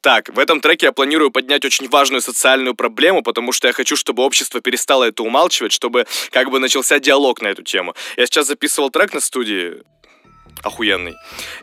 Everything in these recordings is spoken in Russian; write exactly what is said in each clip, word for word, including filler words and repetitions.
Так, в этом треке я планирую поднять очень важную социальную проблему, потому что я хочу, чтобы общество перестало это умалчивать, чтобы как бы начался диалог на эту тему. Я сейчас записывал трек на студии, охуенный,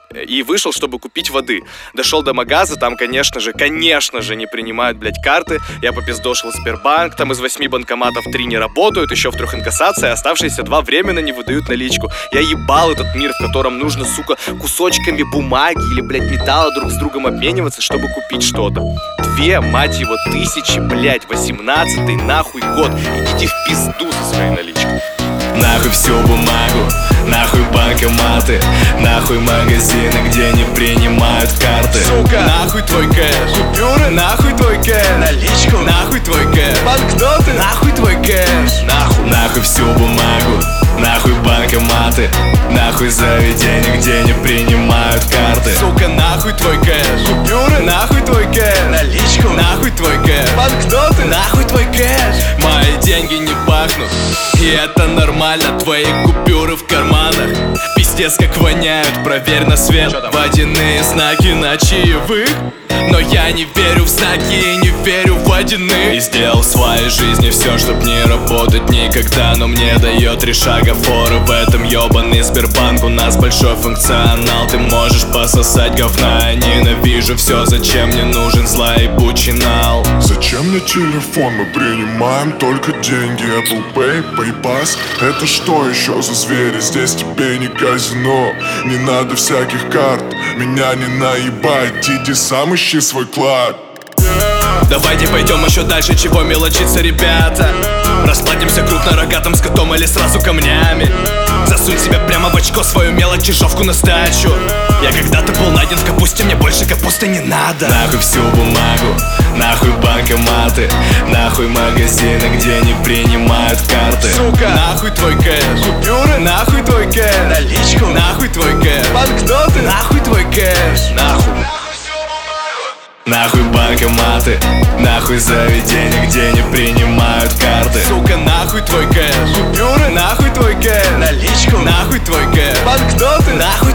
и вышел, чтобы купить воды. Дошел до магаза, там, конечно же, конечно же, не принимают, блядь, карты. Я попиздошил Сбербанк, там из восьми банкоматов три не работают, еще в трех инкассация, оставшиеся два временно не выдают наличку. Я ебал этот мир, в котором нужно, сука, кусочками бумаги или, блядь, металла друг с другом обмениваться, чтобы купить что-то. Две, мать его, тысячи, блядь, восемнадцатый, нахуй год. Идите в пизду со своей наличкой. Нахуй всю бумагу, нахуй банкоматы, нахуй магазины, где не принимают карты. Сука, нахуй твой кэш, купюры, нахуй твой кэш, наличку, нахуй твой кэш, банкноты, нахуй твой кэш, нахуй, нахуй всю бумагу, нахуй банкоматы, нахуй заведения, где не принимают карты. Сука, нахуй твой кэш, купюры, нахуй твой кэш, наличку, нахуй твой кэш, банкноты, нахуй твой кэш. Мои деньги не пахнут, и это нормально. Твои купюры в карманах пиздец как воняют. Проверь на свет водяные знаки на чаевых. Но я не верю в знаки и не верю в водяные. И сделал в своей жизни все, чтоб не работать никогда. Но мне дает три шага форы в этом ебаный Сбербанк. У нас большой функционал, ты можешь пососать говна. Я ненавижу все, зачем мне нужен злоебучий нал. Зачем мне телефон, мы принимаем только деньги. Apple Pay, PayPass, это что еще за звери? Здесь тебе не казино, не надо всяких карт. Меня не наебать, иди сам ищи свой клад. Давайте пойдем еще дальше, чего мелочиться, ребята. Расплатимся крупно рогатым скотом или сразу камнями. Засунь себя прямо в очко свою мелочь, чижовку на сдачу. Я когда-то был найден в капусте, мне больше капусты не надо. Нахуй всю бумагу, нахуй банкоматы, нахуй магазины, где не принимают карты. Сука, нахуй твой кэш, купюры, нахуй твой кэш, наличку, нахуй твой кэш, банкноты, нахуй твой кэш, нахуй. Нахуй банкоматы, нахуй заведения, где не принимают карты. Сука, нахуй твой кэш, купюры, нахуй твой кэш, наличку, нахуй твой кэш, банкноты, нахуй